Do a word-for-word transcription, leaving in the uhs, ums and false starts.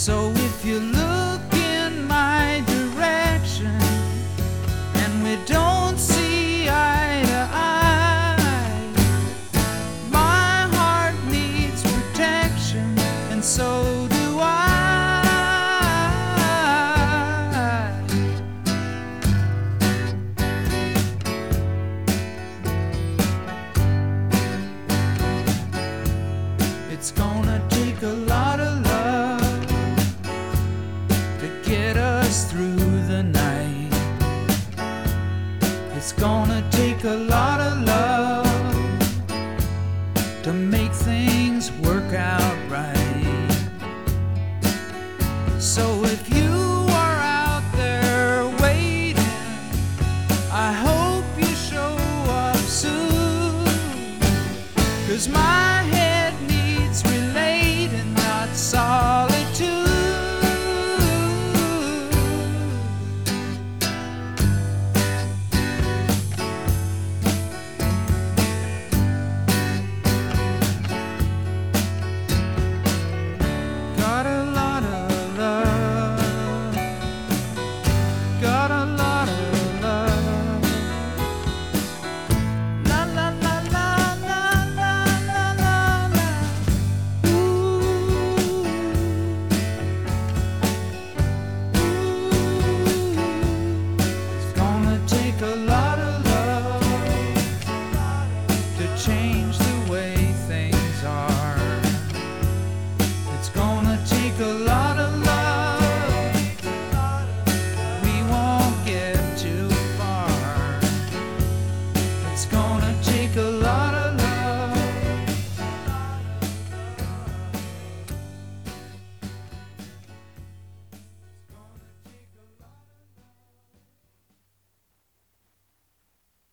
So if you look in my direction and we don't see eye to eye, my heart needs protection, and so do I. It's gonna take a lot of love to get us through the night. It's gonna take a lot of love to make things work out right. So if you